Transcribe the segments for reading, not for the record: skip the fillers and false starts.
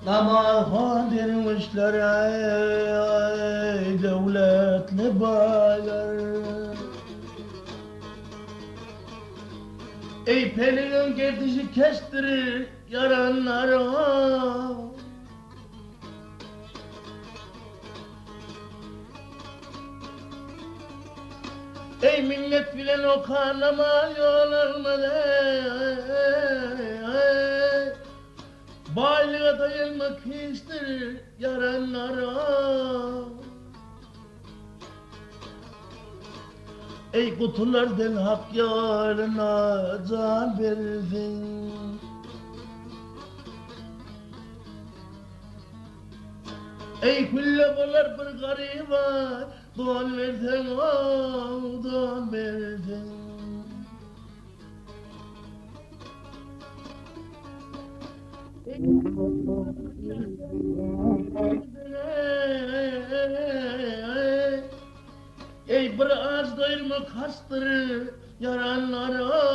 Ama denmişler ey devletli baylar. Ey pelin gertişi kestirir yaranlara. Ey millet bilen o kanama yol almadı. Baylığa dayanmak istedir yaranlara. Ey kutulardan hak yoluna can versin. Ey kullabalar bir gariba don versen o don versen. Ey bir ağız doyurmak hastırır yaranlara.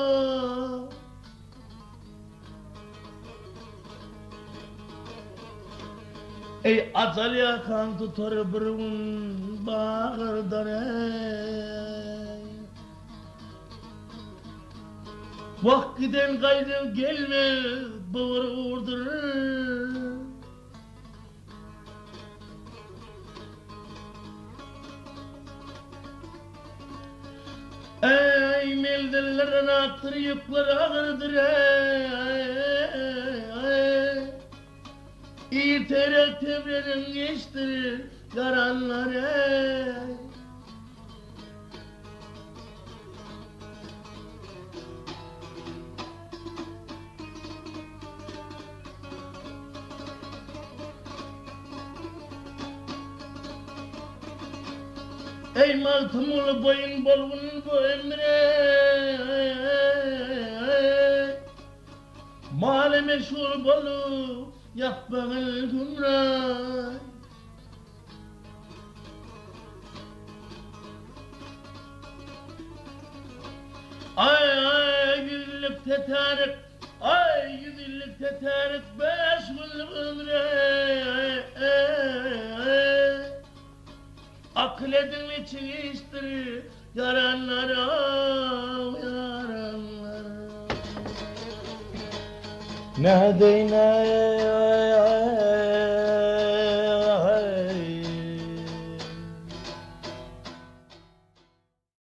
Ey acal yakan tutar bir gün bağırdan ey. Vakiden gayrı gelmez bağır vurdurur. Ey meldellerin aktır yükler ağırdır ey. İterek tebrenin geçtirir yaranlar ey. Ey maltumul boyun bolgun bu emre. Male meşhur bolu yapbağıl gümrah. Ay yüzlük tetarık, ay yüzlük tetarık beş yıllık ömre. Akıl edin için istirir yaranlara, yaranlara. Ne deyne